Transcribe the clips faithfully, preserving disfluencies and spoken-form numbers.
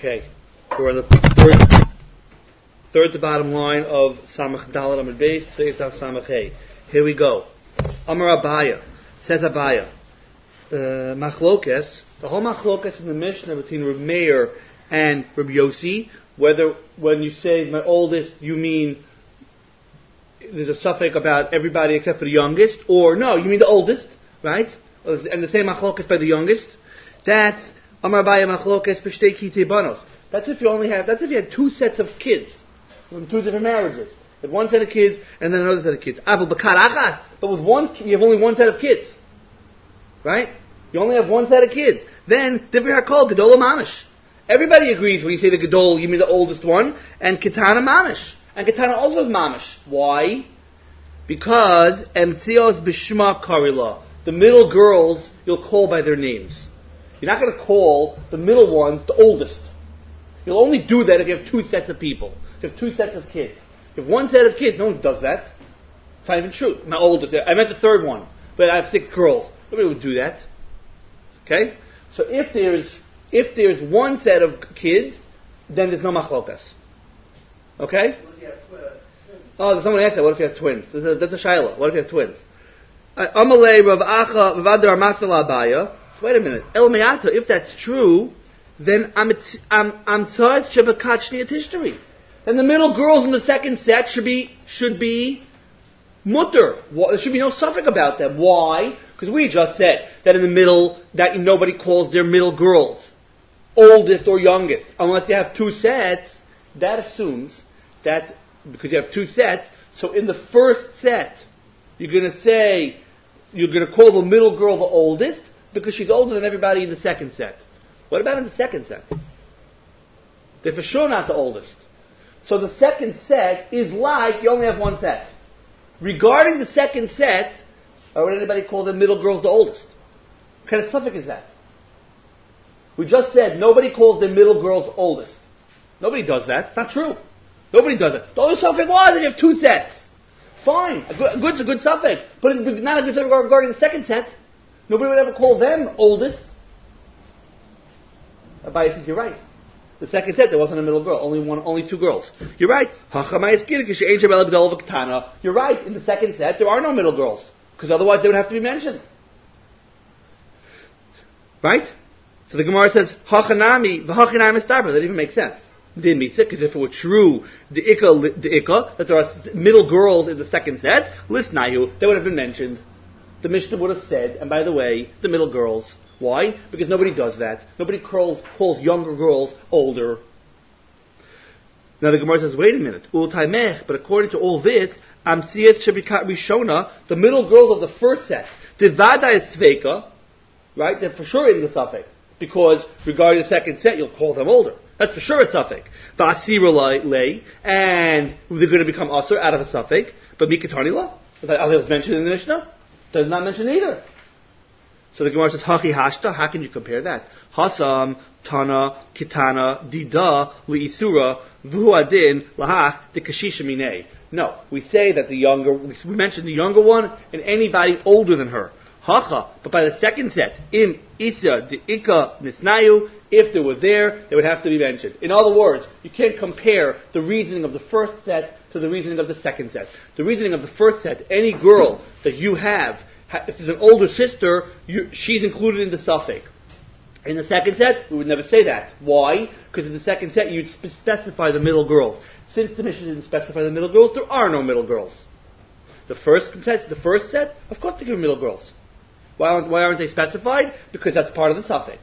Okay, we're on the third, third to bottom line of Samach Dalet Amud Beis. Today's Daf Samach Hey. Here we go. Amar Abaya, says Abaya, uh, Machlokes, the whole Machlokes in the Mishnah between Reb Meir and Reb Yossi, whether when you say my oldest, you mean there's a suffix about everybody except for the youngest, or no, you mean the oldest, right? And the same Machlokes by the youngest. That's Amar Abaya Machlokes B'shtei Kitei Banos. That's if you only have, that's if you had two sets of kids from two different marriages. You have one set of kids and then another set of kids. But with one, you have only one set of kids. Right? You only have one set of kids. Then, Divrei HaKol, Gedol Mamish. Everybody agrees when you say the Gedol, you mean the oldest one, and Ketana Mamish. And Ketana also is Mamish. Why? Because Emtzios B'Shma Karila. The middle girls, you'll call by their names. You're not going to call the middle ones the oldest. You'll only do that if you have two sets of people. If you have two sets of kids. If you have one set of kids, no one does that. It's not even true. My oldest, I meant the third one, but I have six girls. Nobody would do that. Okay? So if there's if there's one set of kids, then there's no machlokas. Okay? Unless you have twins. Oh, someone asked that. What if you have twins? That's a, that's a shaila. What if you have twins? Amalei Rav Acha Rav Adar Masala Abaya. Wait a minute. El Me'ata, if that's true, then I'm I'm I'm tzarz shebekachni history. Then the middle girls in the second set should be should be mutter. There should be no suffix about them. Why? Because we just said that in the middle that nobody calls their middle girls oldest or youngest unless you have two sets. That assumes that because you have two sets, so in the first set you're going to say you're going to call the middle girl the oldest because she's older than everybody in the second set. What about in the second set? They're for sure not the oldest. So the second set is like you only have one set. Regarding the second set, or would anybody call the middle girls the oldest? What kind of suffix is that? We just said nobody calls their middle girls oldest. Nobody does that. It's not true. Nobody does it. The only suffix was if you have two sets. Fine. A, good, a good's a good suffix. But not a good suffix regarding the second set. Nobody would ever call them oldest. Abaya says, you're right. The second set, there wasn't a middle girl. Only one, only two girls. You're right. You're right. In the second set, there are no middle girls. Because otherwise they would have to be mentioned. Right? So the Gemara says, Hachanami, v'hachanami starba. That even makes sense. Didn't mean it, because if it were true, the ikka, the ikka, that there are middle girls in the second set, lisnayu, they would have been mentioned. The Mishnah would have said, and by the way, the middle girls. Why? Because nobody does that. Nobody calls, calls younger girls older. Now the Gemara says, wait a minute. Ultaimech, but according to all this, Amsiyat Shebikat Rishona, the middle girls of the first set, Divada is Sveika, right? They're for sure in the suffix. Because regarding the second set, you'll call them older. That's for sure a suffix. Va'asira lay, and they're going to become asur out of a suffix. But Mikatani la, that was mentioned in the Mishnah, does not mention either. So the Gemara says, Hachi hashta, how can you compare that? Hasam, Tana, Kitana, Dida, Li'isura, Vuadin, Lahach, the Kashisha Minei. No, we say that the younger, we mentioned the younger one and anybody older than her. Hacha, but by the second set, Im, Isa, the Ika, Nisnayu, if they were there, they would have to be mentioned. In other words, you can't compare the reasoning of the first set to the reasoning of the second set. The reasoning of the first set, any girl that you have, if there's an older sister, you, she's included in the suffix. In the second set, we would never say that. Why? Because in the second set, you'd spe- specify the middle girls. Since the Mishnah didn't specify the middle girls, there are no middle girls. The first set, the first set, of course they give middle girls. Why aren't, why aren't they specified? Because that's part of the suffix.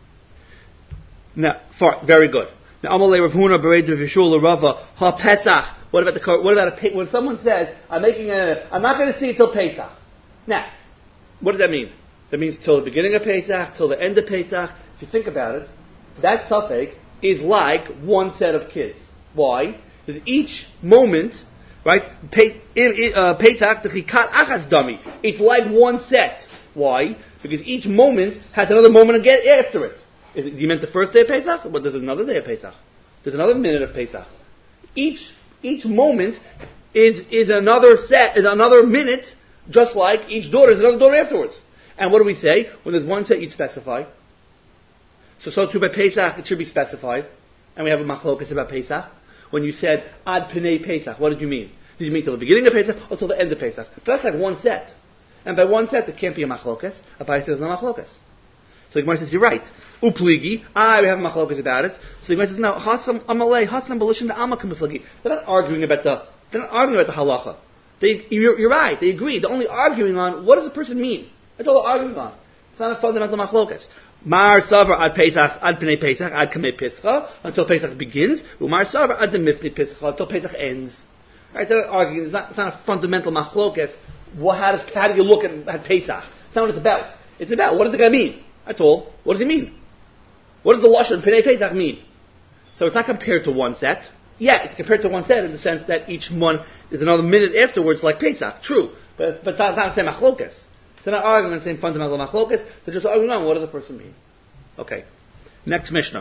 Now, far, very good. Now, Amalei Rav Huna Bereid Vishul Rava Ha Pesach. What about the what about a when someone says I'm making a I'm not going to see it till Pesach. Now, what does that mean? That means till the beginning of Pesach, till the end of Pesach. If you think about it, that suffix is like one set of kids. Why? Because each moment, right? Pesach the chikat achas dami. It's like one set. Why? Because each moment has another moment again after it. Is it, you meant the first day of Pesach? But there's another day of Pesach. There's another minute of Pesach. Each each moment is is another set, is another minute, just like each daughter is another daughter afterwards. And what do we say? When there's one set, you'd specify. So, so too by Pesach, it should be specified. and we have a machlokas about Pesach. When you said ad Pnei Pesach, what did you mean? Did you mean till the beginning of Pesach or till the end of Pesach? But that's like one set. And by one set, there can't be a machlokas. Abai says there's no machlokas. So the Gemara says, you're right. Upligi, ah, we have a machlokas about it. So the Gemara says, no, hasam amalei, hasam belishin the amakam miflagi. They're not arguing about the, they're not arguing about the halacha. They, you're, you're right, they agree. They're only arguing on, what does a person mean? That's all they're arguing on. It's not a fundamental machlokas. Mar savar ad Pesach, ad Pnei Pesach, ad Kamei Pesach, until Pesach begins. Umar savar ad Mifnei Pesach, until Pesach ends. Right, they're not arguing, it's not, it's not a fundamental machlokas. What, how, does, how do you look at, at Pesach? It's not what it's about. It's about, what does it going to mean? That's all. What does it mean? What does the Lashon Pnei Pesach mean? So it's not compared to one set. Yeah, it's compared to one set in the sense that each one is another minute afterwards like Pesach. True. But, but that's not the same machlokas. They're not arguing on the same fundamental machlokas. They're just arguing on what does the person mean. Okay. Next Mishnah.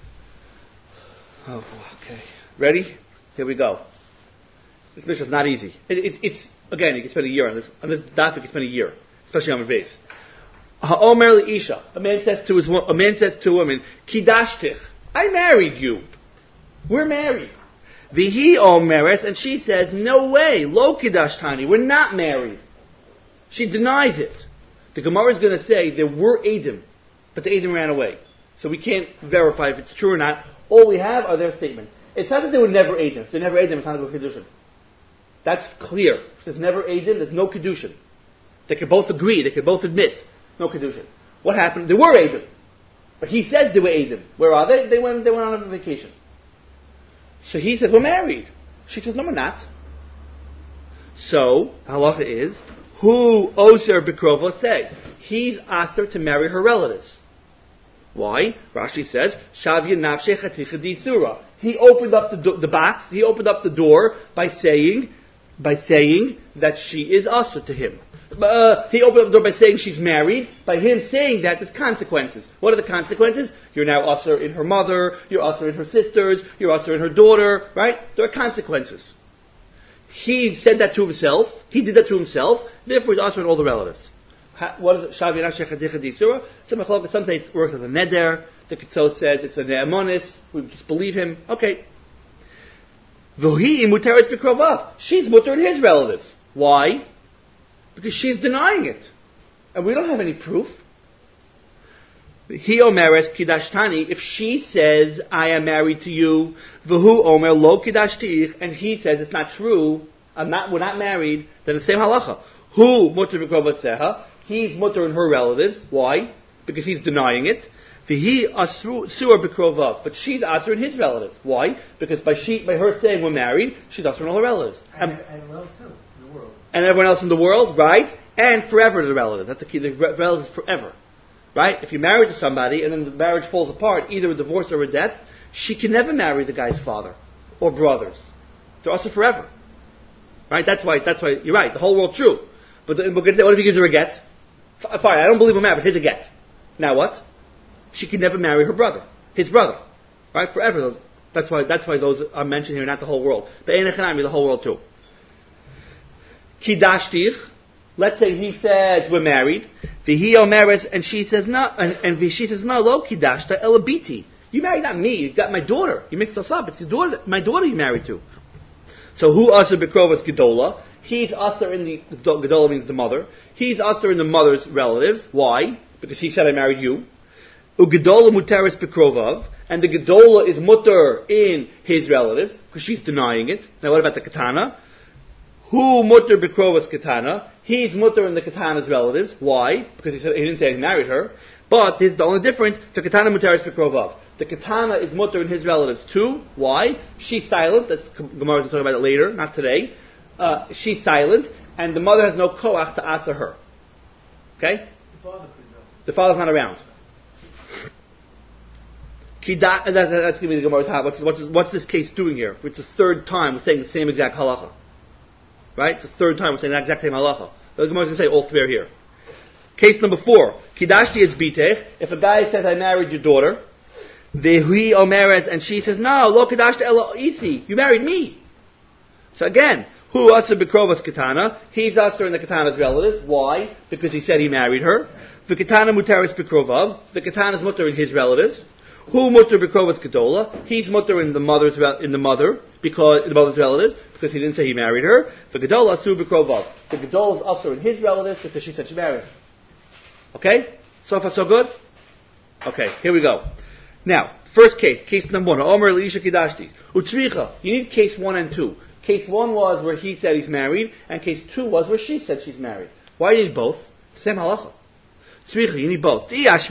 Oh, okay. Ready? Here we go. This Mishnah is not easy. It, it, it's, again, you can spend a year on this. On this daf, you can spend a year. Especially on a base. Ha'omer li'isha. A man says to his a man says to a woman, Kidashtich. I married you. We're married. Vihi omeres, and she says, no way. Lo kidashtani. We're not married. She denies it. The Gemara is going to say there were Eidim, but the Eidim ran away. So we can't verify if it's true or not. All we have are their statements. It's not that they were never Eidim. So never Eidim, it's not a Kedushin. That's clear. If there's never Eidim, there's no Kedushin. They can both agree. They can both admit. No Kedushin. What happened? There were Eidim. But he says they were Eidim. Where are they? They went, they went on a vacation. So he says, we're married. She says, no, we're not. So, halacha is, who oser bekrova say? He's asked her to marry her relatives. Why? Rashi says, Shavya nafshe chaticha disura. He opened up the, do- the box, he opened up the door by saying, by saying that she is aser to him. Uh, he opened up the door by saying she's married. By him saying that, there's consequences. What are the consequences? You're now usher in her mother, you're usher in her sisters, you're usher in her daughter, right? There are consequences. He said that to himself, he did that to himself, therefore he's usher in all the relatives. Ha, what is it? Shavir Shechadicha Disura? Some say it works as a neder, the Ketzel says it's a ne'amonis, we just believe him. Okay. V'hi muteres b'krovav. She's mutter in his relatives. Why? Because she's denying it. And we don't have any proof. He omeres kidashtani, if she says, I am married to you, v'hu omer lo kidashtiich, and he says it's not true, I'm not, we're not married, then the same halacha. Hu mutter b'krovatseha, he's mutter in her relatives. Why? Because he's denying it. V'hi asur b'krovav, but she's asur in his relatives. Why? Because by she, by her saying we're married, she's asur in all her relatives. And, and, and everyone else too, in the world. And everyone else in the world, right? And forever the relative. That's the key. The relative is forever. Right? If you're married to somebody and then the marriage falls apart, either a divorce or a death, she can never marry the guy's father or brothers. They're also forever. Right? That's why, that's why, you're right, the whole world true. But the, we're going to say, what if he gives her a get? F- fine, I don't believe we're married, but here's a get. Now what? She can never marry her brother. His brother. Right? Forever. Those, that's why, that's why those are mentioned here, not the whole world. But Einechanami, the whole world too. Kidashtich. Let's say he says we're married. V'hi omeres, and she says no, and, and she says no. Lo kidashta elabiti. You married not me. You got my daughter. You mixed us up. It's your daughter, my daughter you married to. So who aser bekrovas gedola? He's aser in the gedola means the mother. He's aser in the mother's relatives. Why? Because he said I married you. Ugedola muteris bekrovav, and the gedola is mutter in his relatives because she's denying it. Now what about the katana? Who mutter bekrovas katana? He's mutter in the katana's relatives. Why? Because he said he didn't say he married her. But this is the only difference. The katana muteris bekrovav. The katana is mutter in his relatives too. Why? She's silent. That's Gemara is talking about it later, not today. Uh, she's silent, and the mother has no koach to answer her. Okay? The father could know. The father's not around. Kida, that, that, that's going to be the Gemara's hat. What's, what's, what's this case doing here? It's the third time we're saying the same exact halacha. Right? It's the third time we're saying the exact same halacha. The Gemara's going to say all three are here. Case number four. Kidashti is bitech. If a guy says, I married your daughter, vehui omeres, and she says, no, lo kidashti elo isi. You married me. So again, who aser bekrovas katana? He's aser in the katana's relatives. Why? Because he said he married her. The katana muteris bekrovav. The katana's mutter in his relatives. Who mutter b'krovas gedola? He's mutter in the mother's in the mother because in the mother's relatives because he didn't say he married her. The gedola asu b'krovav. The gedola is also in his relatives because she said she married him. Okay, so far so good. Okay, here we go. Now, first case, case number one. Omer Elisha Kidashti. Utricha. You need case one and two. Case one was where he said he's married, and case two was where she said she's married. Why do you need both? Same halacha. Tzricha, you need both. If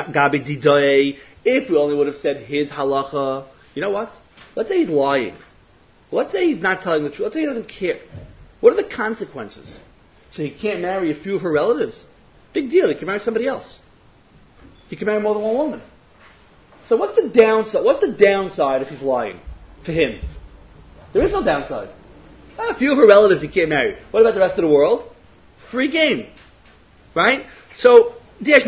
we only would have said his halacha, you know what? Let's say he's lying. Let's say he's not telling the truth. Let's say he doesn't care. What are the consequences? So he can't marry a few of her relatives. Big deal. He can marry somebody else. He can marry more than one woman. So what's the downside? What's the downside if he's lying to him? There is no downside. A few of her relatives he can't marry. What about the rest of the world? Free game. Right? So, men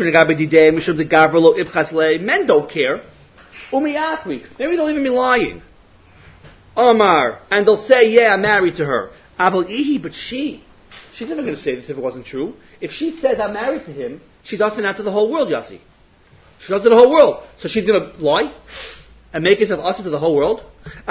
don't care. Maybe they'll even be lying. Omar, and they'll say, yeah, I'm married to her. But she, she's never going to say this if it wasn't true. If she says I'm married to him, she does it out to the whole world, Yossi. She does it to the whole world. So she's going to lie and make herself us to the whole world.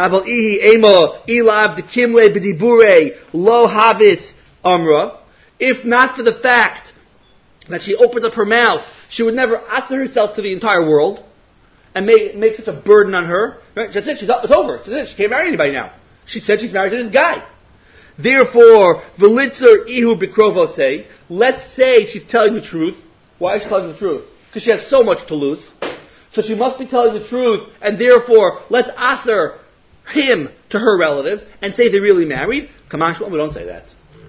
If not for the fact that she opens up her mouth, she would never answer herself to the entire world and make, make such a burden on her. Right? That's it. She's, it's over. That's it. She can't marry anybody now. She said she's married to this guy. Therefore, Velitzer Ihu Bikrovo say, let's say she's telling the truth. Why is she telling the truth? Because she has so much to lose. So she must be telling the truth, and therefore, let's answer him to her relatives and say they're really married. Kamash, we don't say that.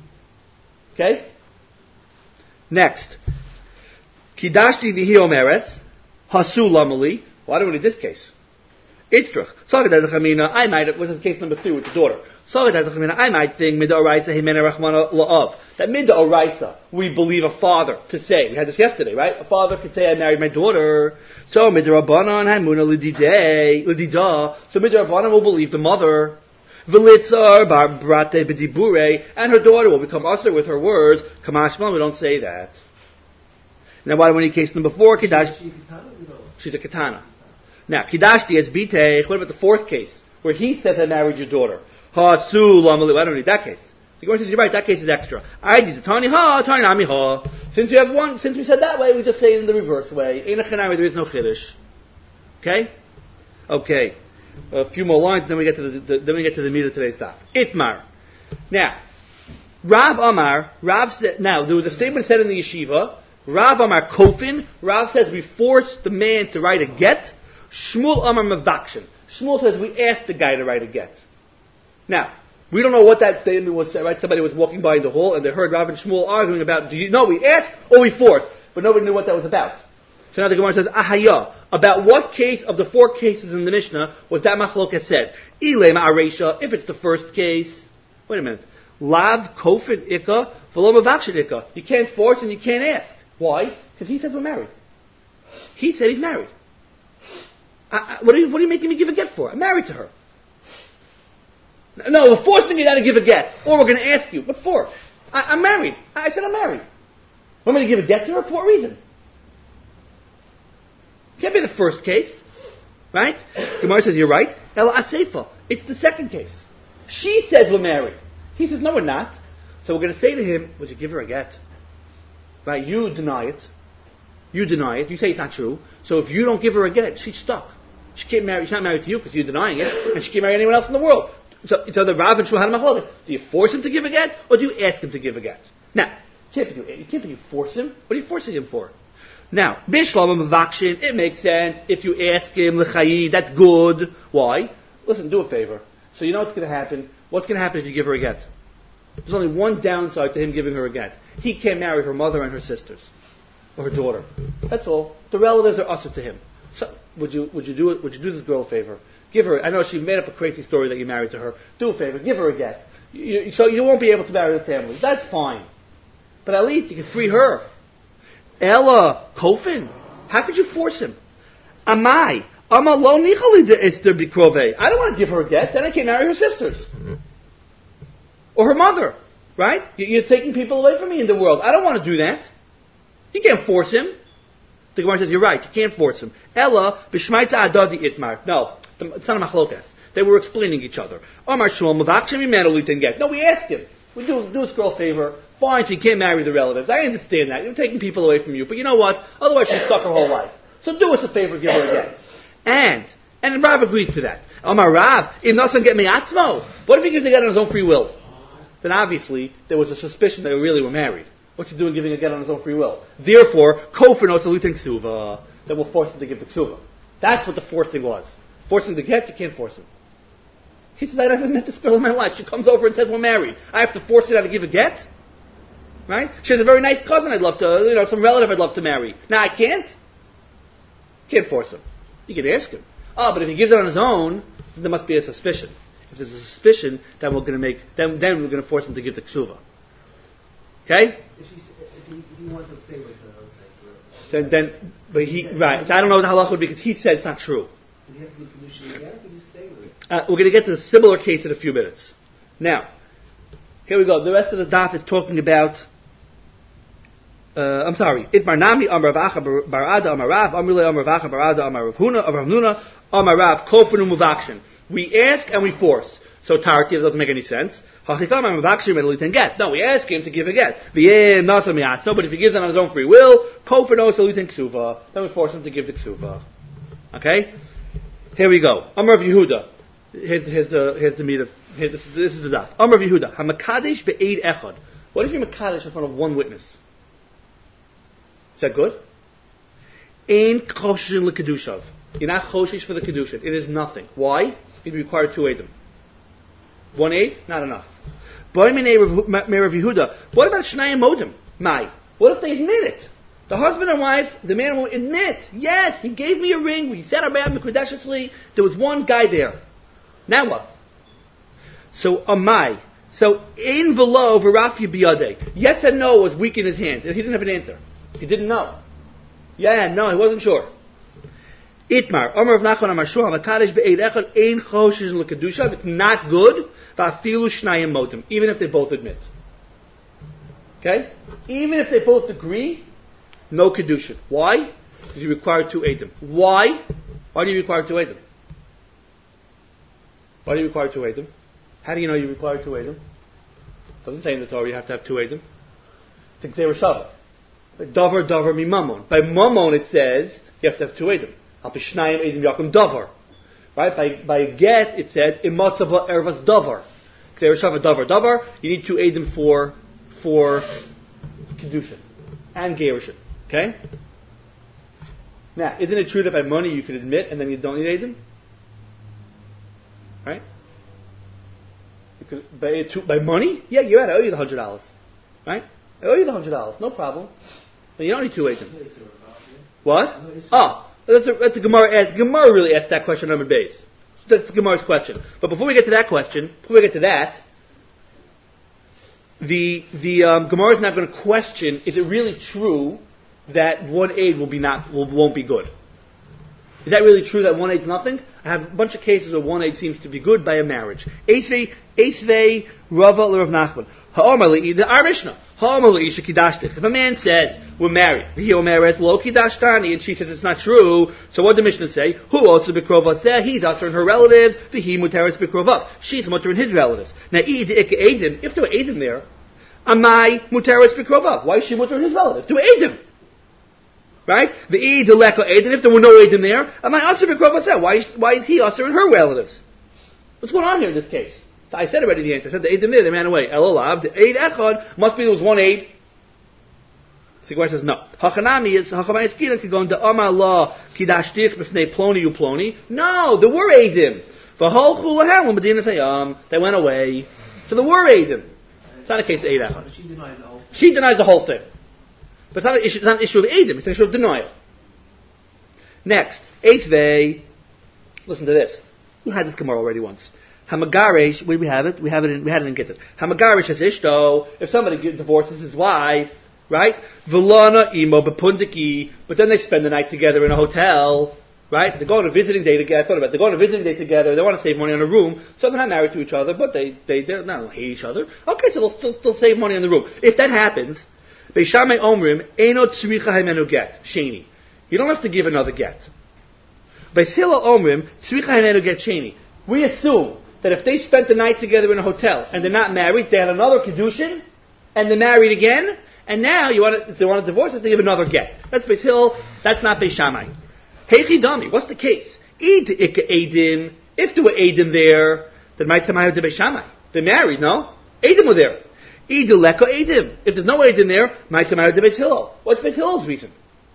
Okay? Next. Kidashti vihi omeres, hasu lamali. Why do we need this case? Itztrach. I might, this is case number three with the daughter. I might think midoraisa himena rachmana la'av. That midoraisa, we believe a father to say. We had this yesterday, right? A father could say, I married my daughter. So midorabanan hamuna lididei lidida. So midorabanan will believe the mother. Velitzar bar brate b'dibure, and her daughter will become usher with her words. Kamashma, we don't say that. Now, why do we need case number four? Kidash. She's a katana. Now, kidashti it's bitech. What about the fourth case where he says I married your daughter? Ha su lamali. I don't need that case. The Gemara says you're right. That case is extra. I did the tani ha tani nami ha. Since you have one, since we said that way, we just say it in the reverse way. Ein achanami. There is no chiddush. Okay. Okay. A few more lines, then we get to the, the then we get to the meat of today's stuff. Itmar. Now, Rav Amar. Rav said. Now there was a statement said in the yeshiva. Rav Amar Kofin. Rav says we forced the man to write a get. Shmuel Amar Mavakshin. Shmuel says we asked the guy to write a get. Now, we don't know what that statement was, right? Somebody was walking by in the hall and they heard Rav and Shmuel arguing about, do you know, we asked or we forced, but nobody knew what that was about. So now the Gemara says, Ahaya, about what case of the four cases in the Mishnah was that machloket said? Ile ma'aresha, if it's the first case, wait a minute, Lav Kofin Ika, V'lo Mavakshin Ika. You can't force and you can't ask. Why? Because he says we're married. He said he's married. I, I, what, are you, what are you making me give a get for? I'm married to her. No, we're forcing you now to give a get. Or we're going to ask you. What for? I, I'm married. I said I'm married. Want me to give a get to her? For what reason? Can't be the first case. Right? Gemara says, you're right. Ela Aseifa. It's the second case. She says we're married. He says, no, we're not. So we're going to say to him, would you give her a get? Right? You deny it. You deny it. You say it's not true. So if you don't give her a get, she's stuck. She can't marry. She's not married to you because you're denying it, and she can't marry anyone else in the world. So, so the Rav and Shmuel had a machlokes. Do you force him to give a get, or do you ask him to give a get? Now, you can't do you can't you force him. What are you forcing him for? Now, bishlam mavakshin. It makes sense if you ask him l'chayi. That's good. Why? Listen, do a favor. So you know what's going to happen. What's going to happen if you give her a get? There's only one downside to him giving her a get. He can't marry her mother and her sisters, or her daughter. That's all. The relatives are usher to him. So, would you would you do it? Would you do this girl a favor? Give her. I know she made up a crazy story that you married to her. Do a favor. Give her a get. You, so you won't be able to marry the family. That's fine. But at least you can free her. Ella Kofin. How could you force him? Amai. Ama lo nichali de Esther bikrove. I don't want to give her a get. Then I can't marry her sisters. Mm-hmm. Or her mother. Right? You're taking people away from me in the world. I don't want to do that. You can't force him. The Gemara says, you're right, you can't force him. Ella, b'shmaita adadi itmar. No, it's not a machlokas. They were explaining each other. Omar Shmuel, mavakshim imenu litin get. No, we asked him. We do, do this girl a favor. Fine, she can't marry the relatives. I understand that. You're taking people away from you. But you know what? Otherwise she's stuck her whole life. So do us a favor, give her a get. And, and Rav agrees to that. Omar Rav, if Nasan get me'atzmo, what if he gives the get on his own free will? Then obviously, there was a suspicion that they really were married. What's he doing giving a get on his own free will? Therefore, kofer no salutin ksuva, that will force him to give the ksuva. That's what the forcing was. Forcing the get, you can't force him. He says, I haven't met this girl in my life. She comes over and says we're married. I have to force her to give a get? Right? She has a very nice cousin I'd love to, you know, some relative I'd love to marry. Now I can't? Can't force him. You can ask him. Oh, but if he gives it on his own, there must be a suspicion. If there's a suspicion, then we're going to make, then, then we're going to force him to give the ksuva. Okay? If he, if he, if he wants to stay with her, I would say. Then, then, but he, right. So I don't know what the halach would be because he said it's not true. Does he have to be conditioned again, or can he just stay with it? Uh, we're going to get to a similar case in a few minutes. Now, here we go. The rest of the daf is talking about, uh, I'm sorry, Itmar Nami, Amar Vacha, Barada, Amar Rav, Amrule, Amar Vacha, Barada, Amar Rav Huna, Amar Nuna, Amar Rav, Kopenu Muvakshin. We ask and we force. So Tarti, that doesn't make any sense. Hachikam, Amar Vakshin, Medalit get. No, we ask him to give a get. V'yem, Nasa Miatso, but if he gives it on his own free will, Kopenu, Salutin Ksuva, then we force him to give the Ksuva. Okay? Here we go. Amar of Yehuda. Here's, here's the here's the meat of here's, this, this is the daf. Amar of Yehuda. Hamakadesh be'eid echad. What if you're makadesh in front of one witness? Is that good? Ein choshin l'kedushav. You're not choshish for the kedushin. It is nothing. Why? It requires two eidim. One aid, not enough. Boy minei Rav Yehuda. What about shnayim modim? Mai. What if they admit it? The husband and wife, the man and woman admit, yes, he gave me a ring. We said our bad mekudesh. There was one guy there. Now what? So, amai. So, in velo v'rafya biyadeh. Yes and no was weak in his hand. He didn't have an answer. He didn't know. Yeah, no, he wasn't sure. Itmar. Omer of Nachman Amar Shua. Hamakadesh be'eid echad ein choshish l'kedusha. It's not good. Va'afilu shnayim motim. Even if they both admit. Okay? Even if they both agree, no kedusha. Why? Because you require two eidim. Why? Why do you require two eidim? Why do you require two eidim? How do you know you require two eidim? Doesn't say in the Torah you have to have two eidim. It's a Shava. Davar, davar, mi mamon. By mamon it says you have to have two eidim. Al pishnayim eidim yakum davar. Right? By by get it says imatzava ervas davar. It's a Shava, davar, davar. You need two eidim for for kedusha and gerushin. Okay? Now, isn't it true that by money you can admit and then you don't need eidim? Right? Because by, by money? Yeah, you had I owe you the hundred dollars. Right? I owe you the hundred dollars, no problem. But you don't need two eidim. What? Oh, that's a, that's a Gemara. Gemara really asked that question on the base. That's Gemara's question. But before we get to that question, before we get to that, the the um, Gemara is not going to question: is it really true that one aid will be not will, won't be good? Is that really true that one aid is nothing? I have a bunch of cases where one aid seems to be good by a marriage. Eisvei, Eisvei, Rava, Rav Nachman. Ha'omali, the our Mishnah. Ha'omali, Isha Kidashtich. If a man says, we're married, the Omer is Lo Kidashtani, and she says it's not true, so what did the Mishnah say? Who also Bikrova said, he's usher in her relatives, Vihi Muteris Bikrova. She's mutter in his relatives. Now, if there were Eidim there, Amai Muteris Bikrova. Why is she mutter in his relatives? There were Eidim. Right? The E deleko Eidim, if there were no Eidim there, Amai usher Bikrova said, why is, why is he usher in her relatives? What's going on here in this case? So I said already the answer. I said the Eidim there, they ran away. Elolav, the Eid Echad, must be there was one Eid. So the Gemara says no. Hachanami is, Hachamai Eskilan could go into Amar La, Kidashtich, B'fnei Ploni U Ploni. No, there were Eidim. V'hol Chulahem, Medina Sayam, they went away. So there were Eidim. It's not a case of Eid Echad. But she denies the whole thing. She denies the whole thing. But it's not an issue, it's not an issue of Eidim, it's an issue of denial. Next, Eisvei, listen to this. We had this Gemara already once. Hamagaresh, where do we have it? We have it in, we had it in Gittin. Hamagaresh has ishto, if somebody divorces his wife, right? Vilana imo bepundiki, but then they spend the night together in a hotel, right? They go on a visiting day together, I thought about it, they go on a visiting day together, they want to save money on a room, so they're not married to each other, but they, they, they don't hate each other. Okay, so they'll still, still save money on the room. If that happens, Beishamei Omrim, Eno Tzricha Haimenu Get, Sheni. You don't have to give another get. Beis Hillel Omrim, Tzricha Hanenu Get Sheni. We assume that if they spent the night together in a hotel and they're not married, they had another Kedushin, and they're married again, and now you want to, if they want to divorce, they give another get. That's Beis Hillel, that's not Beis Shammai. Heichi Dami, what's the case? Id Ika Eidim, if there were Eidim there, then might Tamayu to Beis Shammai. They're married, no? Eidim were there. Id Leka Eidim. If there's no Eidim there, might Tamayu to Beis Hillel. What's Beis Hillel's reason?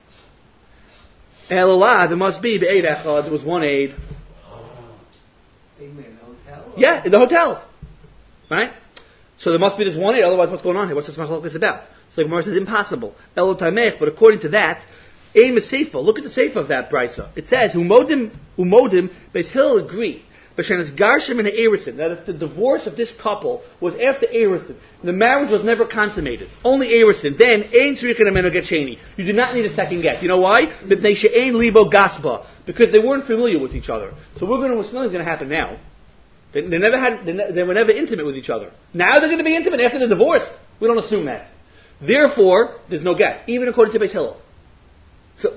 Elolah, there must be Be'ed Echad, there was one aid. In the hotel? Yeah, in the hotel. Right? So there must be this one aid, otherwise what's going on here? What's this machlokes about? So the Gemara says impossible. Elo Tamech, but according to that, Ein Meseifa, look at the Seifa of that brisa. It says, Umodim, Umodim, Beis Hillel agree. B'shenas Garshim and Eirison, that if the divorce of this couple was after Eirison, the marriage was never consummated, only Eirison, then Ein Tzricha Hanenu Get Sheni. You do not need a second get. You know why? B'pnei she'ein libo gaspa, because they weren't familiar with each other. So we're going to, something's going to happen now. They, they never had, they, ne- they were never intimate with each other. Now they're going to be intimate after they're divorced. We don't assume that. Therefore, there's no get, even according to Beis Hillel. So,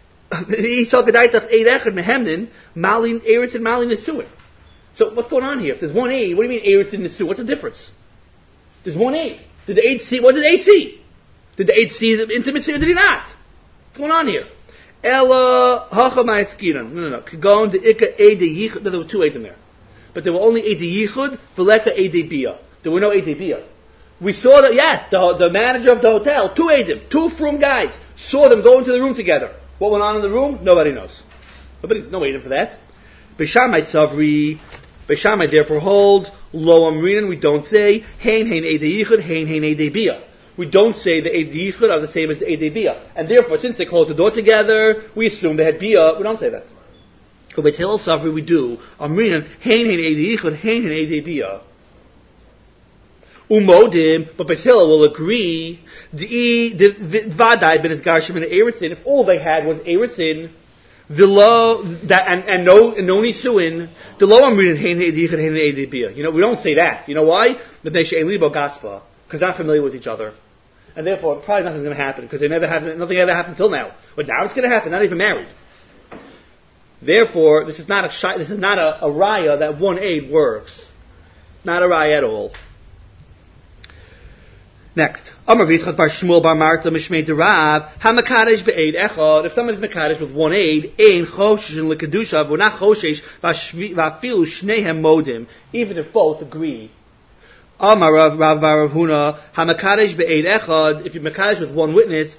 Malin, Eirison, Malin, Nesuin. So what's going on here? If there's one aid, what do you mean Eirison, Nesuin? What's the difference? There's one aid. Did the aid see? What did the aid see? Did the aid see the intimacy or did he not? What's going on here? Ella hacha ma'eskiran. No, no, no. Kagon the ika aid yichud. There were two aidim there, but there were only aid yichud v'leka aid bia. There were no aid bia. We saw that. Yes, the the manager of the hotel, two aidim, two frum guys, saw them go into the room together. What went on in the room? Nobody knows. Nobody's no aidim for that. Beis Shammai savri. Beis Shammai therefore holds lo amrinan. We don't say hein hein aid yichud, hein hein aid bia. We don't say the aid yichud are the same as the aid bia, and therefore, since they closed the door together, we assume they had bia. We don't say that. But Beis Hillel savri we do amrinan hein hein aid yichud, hein hein aid bia. Umodim, but Beis Hillel will agree. The the vadai ben esgarshim and Eirison. If all they had was Eirison, v'lo that and and no and no nisuin, the lo amrin hein heidichad hein heidibia. You know, we don't say that. You know why? But they she'en libo gaspa, because they're not familiar with each other, and therefore probably nothing's going to happen because they never had nothing ever happened until now. But now it's going to happen. Not even married. Therefore, this is not a shy, this is not a, a raya that one aid works. Not a raya at all. Next, Amar V'Yitzchak bar Shmuel bar Marta Mishmei Derav Hamakadesh be'ed echad. If someone is makadesh with one aid, ein choshesh in lekadusha v'nach choshesh v'afilu shnehem modim. Even if both agree. Amar Rav Rav bar Rav Huna Hamakadesh be'ed echad. If you're makadesh with one witness,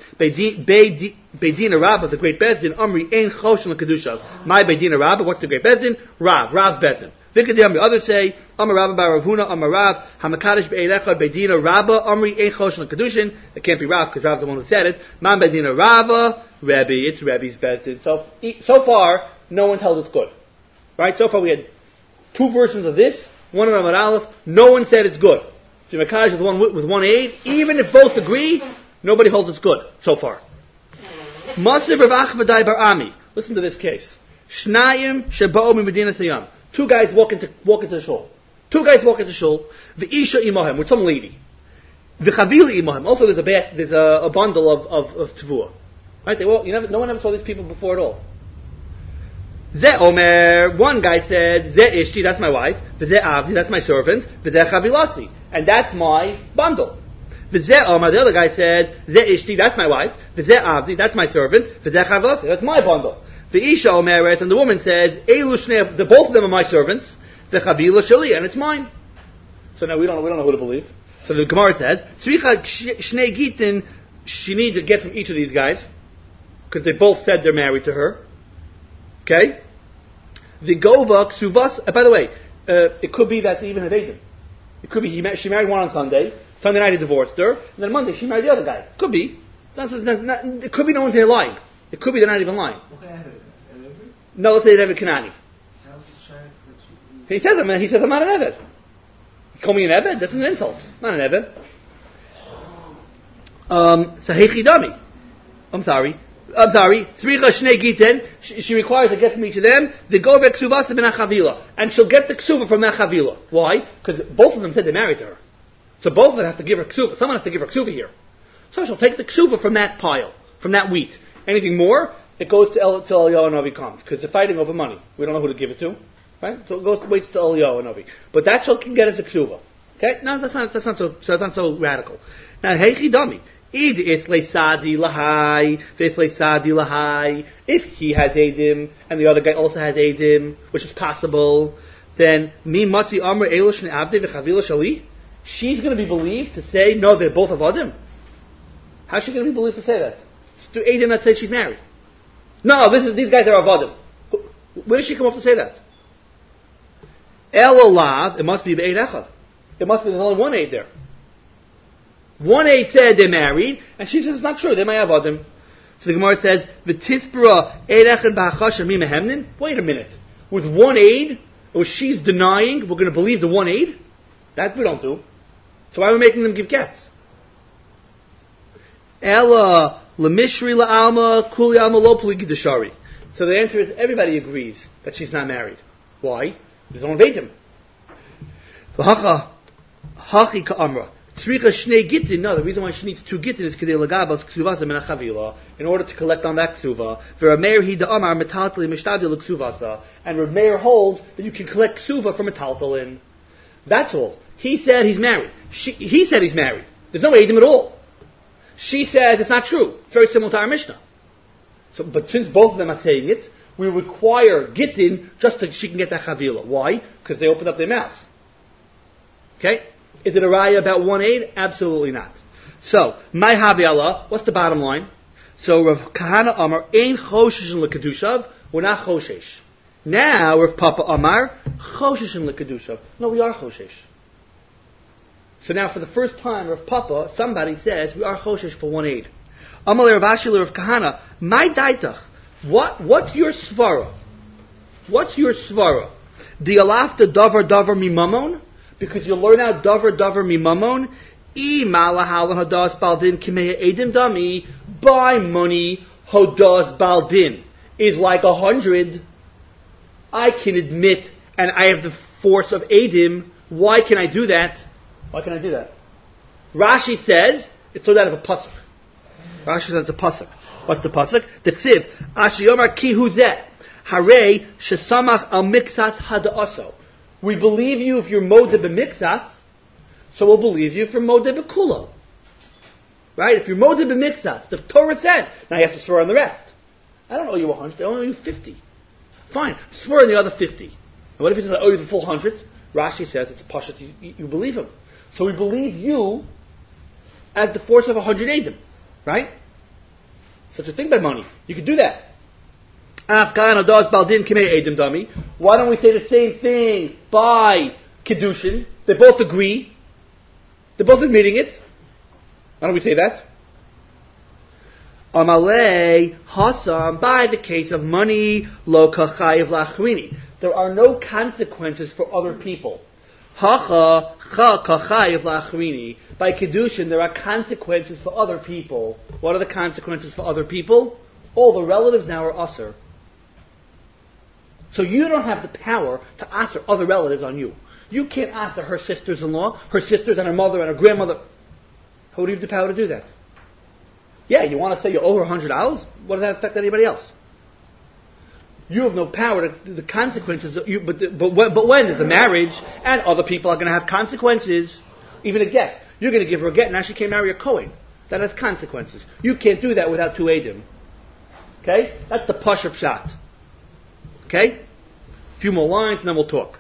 beidina Rabbah, the great bezdin, Amri ein choshesh in lekadusha. My beidina Rabbah. What's the great bezdin? Rav. Rav's bezdin. Vikadiyam, the others say, Amar Rabba bar Rav Huna, Amar Rav, Hamakadesh be'ed echad beidina Rabba, Amri ein choshen l'kedushin. It can't be Rav because Rav's the one who said it. Man beidina Rabba, Rebbe, it's Rebbe's bezdin. So, so far, no one's held it's good. Right? So far we had two versions of this, one of Amar Aleph, no one said it's good. So Makadesh with one, with one aid, even if both agree, nobody holds it's good, so far. Masiv Rav Achvadai bar Ami. Listen to this case. Shnayim sheba'o mi Medina Sayam. Two guys walk into walk into the shul. Two guys walk into the shul. V'isha imahem, with some lady. V'chavili imahem. Also, there's a bas- there's a, a bundle of of, of tavua. Right? They walk, you never, no one ever saw these people before at all. Ze omer. One guy says, Ze ishti, that's my wife. V'ze avdi, that's my servant. V'ze chavilasi, and that's my bundle. V'ze omer. The other guy says, Ze ishti, that's my wife. V'ze avdi, that's my servant. V'ze chavilasi, that's my bundle. The Isha Omeres, and the woman says, Eilu Shnei, the both of them are my servants, the Chavila Shali, and it's mine. So now we don't know, we don't know who to believe. So the Gemara says, Tzricha Shnei Gitin, she needs a get from each of these guys, because they both said they're married to her. Okay? The Gova Ksuvas, uh, by the way, uh, it could be that they even had Eidim. It could be he, she married one on Sunday, Sunday night he divorced her, and then Monday she married the other guy. Could be. It's not, it's not, it could be no one's here lying. It could be they're not even lying. No, let's say they have a Kanani. He says, I'm, he says, I'm not an Eved. You call me an Eved? That's an insult. I'm not an Eved. Um, so, Heichidami. I'm sorry. I'm sorry. Tzricha Shnei Giten. She requires a get from each of them. The go back Ksuvasa ben Chavila. And she'll get the Ksuva from that Chavila. Why? Because both of them said they married to her. So both of them have to give her Ksuva. Someone has to give her Ksuva here. So she'll take the Ksuva from that pile, from that wheat. Anything more, it goes to El, till Eliyahu Hanavi comes, because they're fighting over money. We don't know who to give it to, right? So it goes waits till Eliyahu Hanavi. But that shul can get us a ksuva. Okay? No, that's not that's not so so that's not so radical. Now, heichi dami. Id islay sadi lahai, v'islay sadi lahai. If he has edim and the other guy also has edim, which is possible, then mi mati amr elosh ne'avde v'chavila shali. She's going to be believed to say no, they're both avadim. How's she going to be believed to say that? It's to edim that says she's married. No, this is these guys are avadim. Where does she come off to say that? El olav, it must be be'eid echad. It must be there's only one aid there. One aid said they're married, and she says it's not true. They might have Adam. So the Gemara says, "V'tispera eid echad ba'achasha mi mehemnin." Wait a minute. With one aid, or she's denying, we're going to believe the one aid? That we don't do. So why are we making them give gets? Ella lemishri la'alma kuli alma lo pligi deshari. So the answer is everybody agrees that she's not married. Why? There's no vedim. V'hacha hachi ka'amra. Tzricha shnei gittin. No, the reason why she needs two gittin is kedei lagabas ksuvasa min hachavila, in order to collect on that ksuva. V'rameir hi da'amar metaltali mishtadil ksuvasa, and Rameir holds that you can collect ksuva from a taltalin. That's all. He said he's married. She, he said he's married. There's no edim at all. She says it's not true. It's very similar to our Mishnah. So, but since both of them are saying it, we require gittin just so she can get that chavila. Why? Because they opened up their mouths. Okay? Is it a raya about one aid? Absolutely not. So, my havi Allah, what's the bottom line? So, Rav Kahana Amar, ein choshesh l'kedushav, we're not choshesh. Now, Rav Papa Amar, choshesh l'kedushav. No, we are choshesh. So now, for the first time, Rav Papa, somebody says, we are choshesh for one aid. Amar Rav Ashi Rav Kahana, my daitach, what, what's your svara? What's your svara? The alafta davar davar mimamon? Because you learn out davar davar mimamon, I malahalan hadas baldin kimeya edim dami, buy money hodas baldin is like a hundred. I can admit, and I have the force of edim. Why can I do that? Why can I do that? Rashi says it's so that of a pasuk. Rashi says it's a pasuk. What's the pasuk? The chsiv ashi yomar ki huzeh harei shesamach al miksas hadaaso. We believe you if you're modeh b'mikzas, so we'll believe you if you're modeh b'kulo. Right? If you're modeh b'mikzas, the Torah says, now he has to swear on the rest. I don't owe you a hundred, I owe you fifty. Fine, swear on the other fifty. And what if he says, I owe you the full hundred? Rashi says, it's pashut, you, you believe him. So we believe you as the force of a hundred edim. Right? Such a thing by money. You could do that. Why don't we say the same thing by Kedushin? They both agree. They're both admitting it. Why don't we say that? Amalei Hasam, by the case of money, lo kachayev lachrini. There are no consequences for other people. Hacha cha kachayev lachrini. By Kedushin, there are consequences for other people. What are the consequences for other people? All the relatives now are usher. So you don't have the power to answer other relatives on you. You can't answer her sisters-in-law, her sisters and her mother and her grandmother. How do you have the power to do that? Yeah, you want to say you owe her one hundred dollars? What does that affect anybody else? You have no power to the consequences. Of you, but, the, but, when, but when there's a marriage and other people are going to have consequences, even a get. You're going to give her a get, now she can't marry a Kohen. That has consequences. You can't do that without two Eidim. Okay? That's the Pashup shot. Okay? A few more lines and then we'll talk.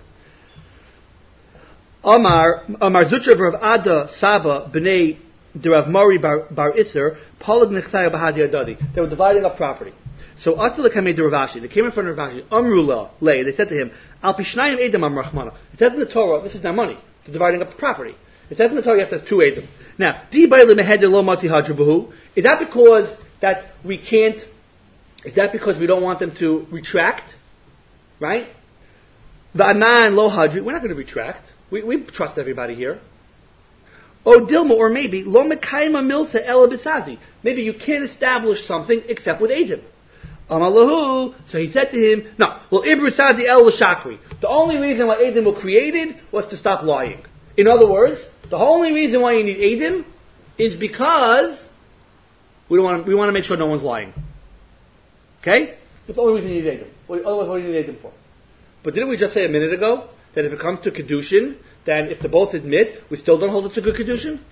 Amar, Amar Zutra Rav Ada Saba B'nei de Rav Mari Bar, Bar Isser Polag Nechsaya Bahadi Adadi. They were dividing up property. So Asala came to Rav Ashi. They came in front of Rav Ashi. Amrula lay. They said to him, Al Pishnayim Edom Am Rachmana. It says in the Torah, this is their money. They're dividing up the property. It says in the Torah you have to have two Edom. Now, Di Baile Meheder Lo Mati Hadrubahu. Is that because that we can't? Is that because we don't want them to retract? Right? V'anan lo hadri. We're not going to retract. We, we trust everybody here. O Dilma, or maybe lo mekayma milsa ela bisazi. Maybe you can't establish something except with Edim. Amalahu. So he said to him, no. Well, ibru sadi el shakri. The only reason why Edim were created was to stop lying. In other words, the only reason why you need Edim is because we don't want to, we want to make sure no one's lying. Okay? That's the only reason you need Edom. Otherwise, what do you need Edom for? But didn't we just say a minute ago that if it comes to Kedushin, then if they both admit, we still don't hold it's a good Kedushin?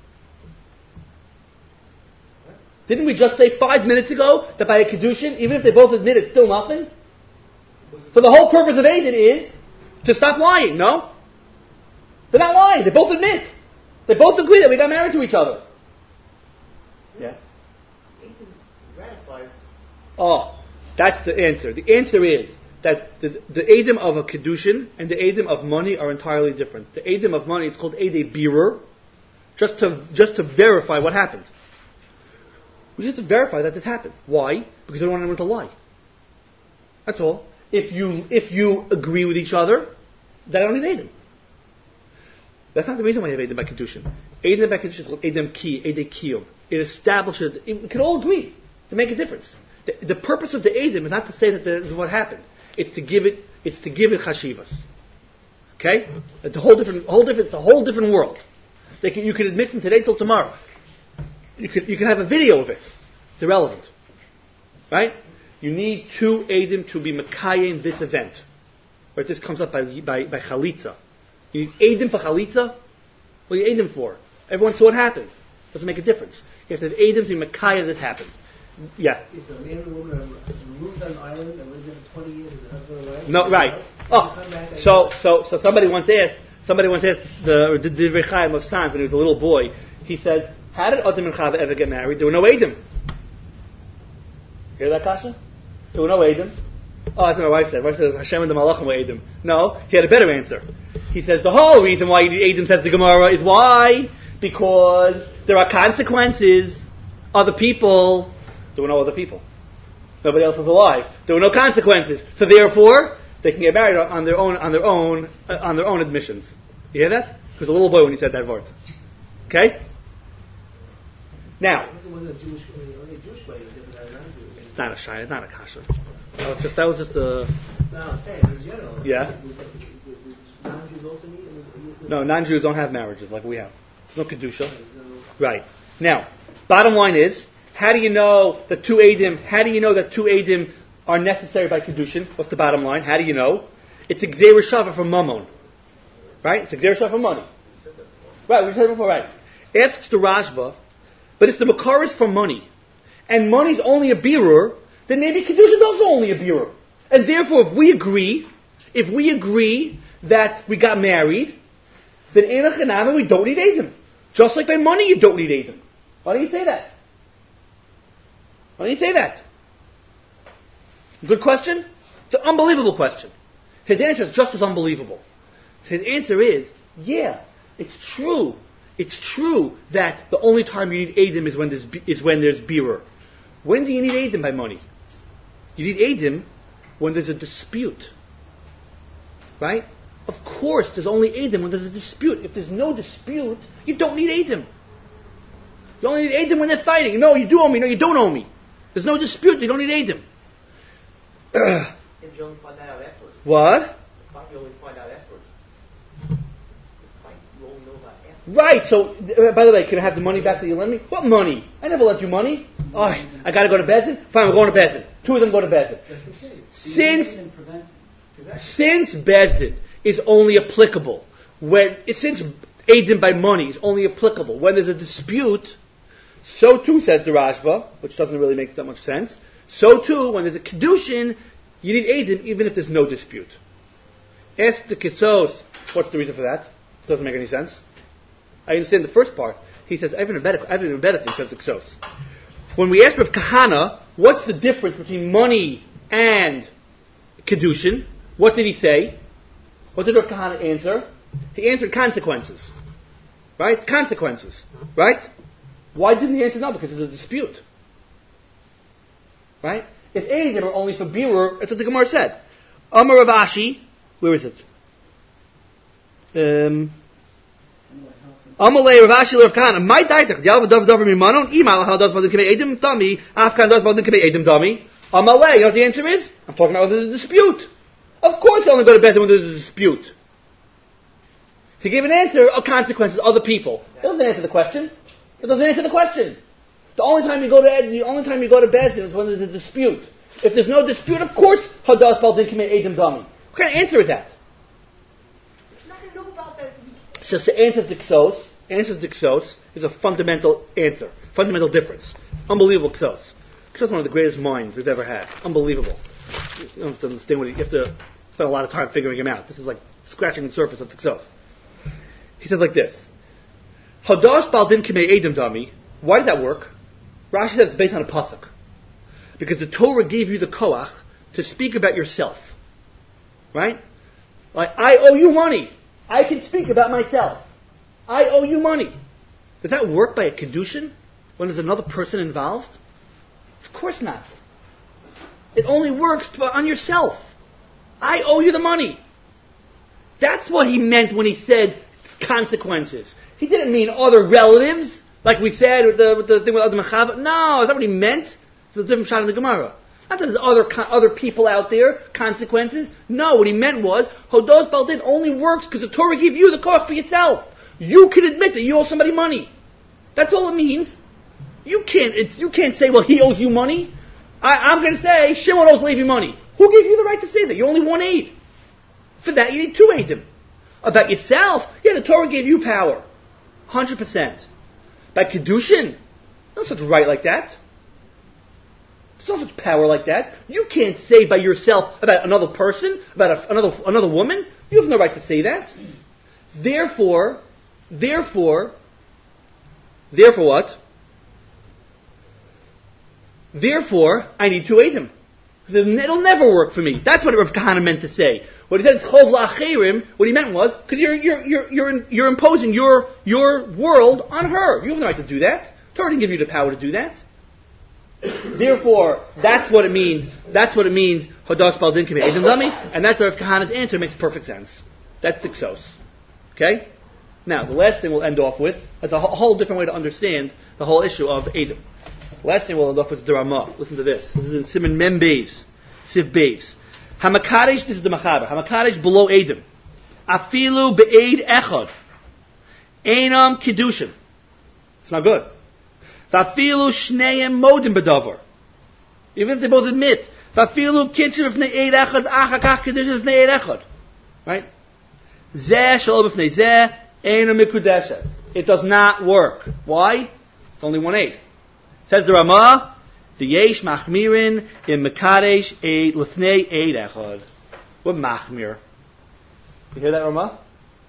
Didn't we just say five minutes ago that by a Kedushin, even if they both admit it's still nothing? So the whole purpose of Edom is to stop lying, no? They're not lying. They both admit. They both agree that we got married to each other. Yeah? Edom ratifies. Oh, that's the answer. The answer is that the, the Edom of a Kedushin and the Edom of money are entirely different. The Edom of money is called Edom Birur, just to, just to verify what happened. We just have to verify that this happened. Why? Because they don't want anyone to lie. That's all. If you if you agree with each other, then I don't need Edom. That's not the reason why you have Edom by Kedushin. Edom by Kedushin is called Edom Ki, Edom Kiyum. It establishes, it, we can all agree to make a difference. The, the purpose of the Edom is not to say that this is what happened. It's to give it, it's to give it chashivas. Okay? It's a whole different, whole different, it's a whole different world. They can, you can admit from today till tomorrow. You can, you can have a video of it. It's irrelevant. Right? You need two Edom to be Mekayim this event. Right? This comes up by, by, by Chalitza. You need Edom for Chalitza? What are you Edom for? Everyone saw what happened. Doesn't make a difference. You have to have Edom to be Mekayim this happened. Yeah. Is a man and woman who moved on an island and lived there for twenty years as a husband and wife? No, right. Oh, so, so, so somebody once asked, somebody once asked the, the Divrei Chaim of Sanz when he was a little boy, he says, how did Adam and Chava ever get married? There were no Edom. Hear that, Kasha? There were no Edom. Oh, that's what my wife said. My wife said, Hashem and the Malachim were Edom. No, he had a better answer. He says, the whole reason why you need Edom, says the Gemara, is why? Because there are consequences. Other people, there were no other people. Nobody else was alive. There were no consequences. So therefore, they can get married on their own, on their own, uh, on their own admissions. You hear that? He was a little boy when he said that word. Okay? Now, It wasn't a Jewish, only a Jewish way. It was different than a non-Jewish. it's not a shayla, it's not a kasha. That was just, that was just a, No, I'm saying, in general. Yeah. Was- was- was non-Jews also need? Was- was- no, non-Jews don't have marriages like we have. There's no kedusha. There's no- Right. Now, bottom line is, how do you know that two Edom, how do you know that two Edom are necessary by kedushin? What's the bottom line? How do you know? It's a gzeira shava for mammon. Right? It's a gzeira shava for money. Right, we said it before, right. Asks the Rashba, but if the makar is for money, and money's only a birur, then maybe kedushin is also only a birur. And therefore, if we agree, if we agree that we got married, then Enach and we don't need Edom. Just like by money, you don't need Edom. Why do you say that? Why do you say that? Good question? It's an unbelievable question. His answer is just as unbelievable. His answer is, yeah, it's true. It's true that the only time you need Edom is when there's, is when there's birur. When do you need Edom by money? You need Edom when there's a dispute. Right? Of course, there's only Edom when there's a dispute. If there's no dispute, you don't need Edom. You only need Edom when they're fighting. No, you do owe me. No, you don't owe me. There's no dispute. You don't need Edom. If you only find that out afterwards. What? The fight you only find out afterwards. The fight you only know about afterwards. Right. So, uh, by the way, can I have the money back that you lent me? What money? I never lent you money. Oh, I got to go to Bezin? Fine, we're going to Bezin. Two of them go to Bezin. Since, since Bezin is only applicable when, since Edom by money is only applicable when there's a dispute, so too, says the Rashba, which doesn't really make that much sense, so too, when there's a Kedushin, you need Edom even if there's no dispute. Ask the Kisos, what's the reason for that? It doesn't make any sense. I understand the first part. He says, I have a better, I have a better thing, says the Kisos. When we ask Rav Kahana, what's the difference between money and Kedushin, what did he say? What did Rav Kahana answer? He answered consequences. Right? Consequences. Right? Why didn't he answer no? Because there's a dispute. Right? If Edom are only for birur, that's what the Gemara said. Amar Rav Ashi, where is it? Um, Amalei Rav Ashi Rav Kahana, my daitach, Yalva Dav Dav Mimanon, Imal Hal does Badim Kibei Edom Dami, Afkan does Badim Kibei Edom Dami. Amalei, you know what the answer is? I'm talking about whether there's a dispute. Of course you only go to Bezin when there's a dispute. He gave an answer of consequences, other people. It doesn't answer the question. It doesn't answer the question. The only time you go to the only time you go to Bezin is when there's a dispute. If there's no dispute, of course, Hadas Baldin Kamei Eidim Dami. What kind of answer is that? It's not going to know about that. So the answer to Ksos, answers to Ksos is a fundamental answer, fundamental difference. Unbelievable Ksos. Ksos is one of the greatest minds we've ever had. Unbelievable. You don't have to understand what he, you have to spend a lot of time figuring him out. This is like scratching the surface of the Ksos. He says like this: Hadas Baldin Kamei Eidim Dami. Why does that work? Rashi says it's based on a pasuk. Because the Torah gave you the koach to speak about yourself. Right? Like, I owe you money. I can speak about myself. I owe you money. Does that work by a kedushin when there's another person involved? Of course not. It only works on yourself. I owe you the money. That's what he meant when he said consequences. He didn't mean other relatives, like we said with the, with the thing with Adam and Chava. No, that's not what he meant. It's a different shot in the Gemara. Not that there's other other people out there, consequences. No, what he meant was, Hodos Baldin only works because the Torah gave you the koach for yourself. You can admit that you owe somebody money. That's all it means. You can't it's, you can't say, well, he owes you money. I, I'm going to say, Shimon owes Levi money. Who gave you the right to say that? You only one aid. For that, you need two aidim. About yourself, yeah, the Torah gave you power. one hundred percent. By Kedushin, no such right like that. There's no such power like that. You can't say by yourself about another person, about a, another another woman. You have no right to say that. Therefore, therefore, therefore what? Therefore, I need two eidim. It'll never work for me. That's what Rav Kahana meant to say. What he said, chov la'acherim, what he meant was, because you're, you're, you're, you're, you're imposing your, your world on her. You have no right to do that. Torah didn't give you the power to do that. Therefore, that's what it means. That's what it means, Hodas Baldin Kamei Eidim Dami, and that's Rav Kahana's answer. It makes perfect sense. That's the Ksos. Okay? Now, the last thing we'll end off with, that's a whole different way to understand the whole issue of Eidim. The last thing we'll end off with is the Ramah. Listen to this. This is in Siman Mem Beis, Siv Beis. Hamakadesh, this is the Machaber. Hamakadesh below Eidim. Afilu be'eid echad. Einam Kedushin. It's not good. Vafilu shneim modim bedavar. Even if they both admit. Vafilu kitchen v'nei eid echad, achakach Kedushin v'nei eid echad. Right? Zeh shalom v'nei zeh, einam mikudeshes. It does not work. Why? It's only one aid. Says the Ramah, the yesh machmirin in mekadesh eid lefnei eid echad. What machmir? You hear that, Ramah?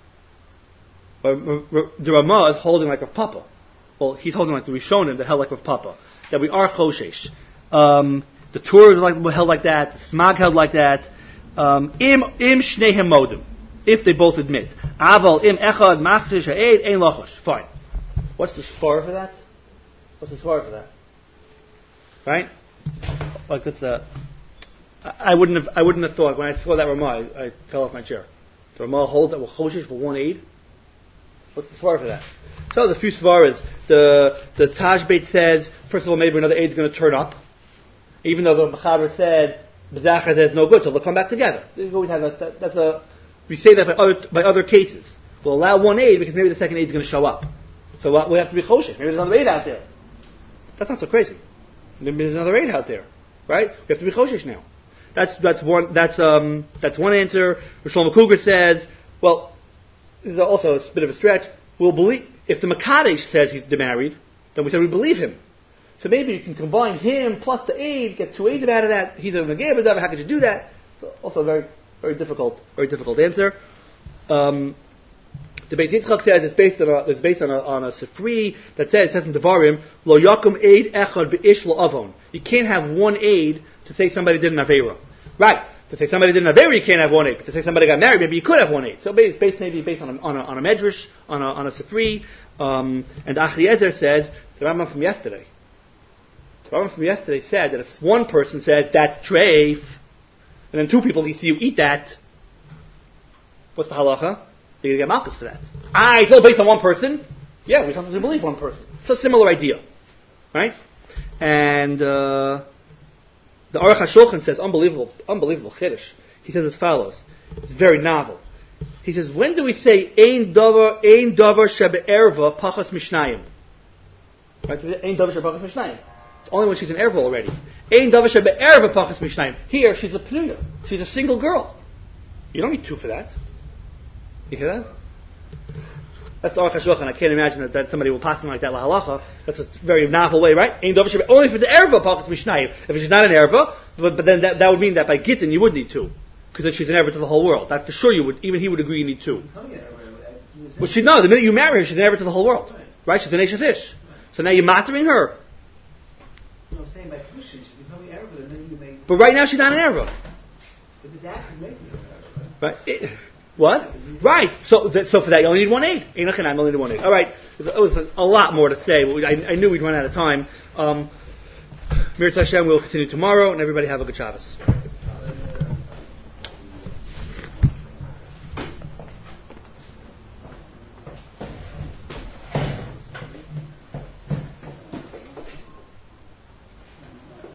The Ramah is holding like Rav Papa. Well, he's holding like the Rishonim that held like Rav Papa. That we are choshesh. Um, the Torah like, held like that. The Smag held like that. Um, im im shnehem modim. If they both admit. Aval im echad machdish ha'eid ein lachosh. Fine. What's the svar for that? What's the svar for that? Right? Like that's a. I wouldn't have. I wouldn't have thought when I saw that Ramah, I, I fell off my chair. The Ramah holds that we're choshesh for one aid. What's the svar for that? So the few svaras. The the Taj Beit says first of all maybe another aid is going to turn up, even though the Mechaber said B'zachar says no good, so they'll come back together. We always have that, that. That's a. We say that by other by other cases. We'll allow one aid because maybe the second aid is going to show up. So uh, we have to be choshesh. Maybe there's another aid out there. That's not so crazy. Maybe there's another aid out there, right? We have to be choshesh now. That's that's one that's um that's one answer. Shlomo Cougar says, well, this is also a bit of a stretch. We'll believe if the Makadesh says he's married, then we say we believe him. So maybe you can combine him plus the aid, get two aids out of that. He's a Nageh, how could you do that? So also a very very difficult very difficult answer. Um, The Beis Yitzchak says it's based on a, it's based on a, on a Sifri that says, it says in Devarim, Lo yakum aid echad be'ish lo avon. You can't have one aid to say somebody did an Aveira. Right. To say somebody did an Aveira, you can't have one aid. But to say somebody got married, maybe you could have one aid. So it's based maybe based on a, on a, on a Medrash, on a, on a Sifri. Um, and Achiezer says, the Rambam from yesterday. The Rambam from yesterday said that if one person says, that's treif, and then two people see you eat that, what's the halacha? You're going to get malchus for that. Ah, it's all based on one person? Yeah, we sometimes believe one person. It's a similar idea. Right? And uh, the Aruch HaShulchan says, unbelievable, unbelievable chiddush. He says as follows. It's very novel. He says, when do we say, Ein davar, ein davar shebe'erva pachas mishnayim? Right? Ein davar shebe'erva pachas mishnayim. It's only when she's an erva already. Ein davar shebe'erva pachas mishnayim. Here, she's a pnuya. She's a single girl. You don't need two for that. You hear that? That's the Aruch HaShulchan. I can't imagine that, that somebody will pass something like that la halacha. That's a very novel way, right? Ein davar shebe- only for the erva pachas mishnayim. If she's not an erva, but, but then that, that would mean that by gittin you would need two, because then she's an erva to the whole world. That for sure you would. Even he would agree you need two. Well, she no. The minute you marry her, she's an erva to the whole world, right? She's an Eishes Ish. So now you're mattering her. No, I'm saying by Kedushin, she become an erva, and then you make. But right now she's not an erva. But this act is making her an erva, right? It, what? Right. So, th- so for that you only need one aid. Ein Achanayim only need one aid. All right. It was a, a lot more to say. But we, I, I knew we'd run out of time. Um, Mirz Hashem will continue tomorrow, and everybody have a good Shabbos.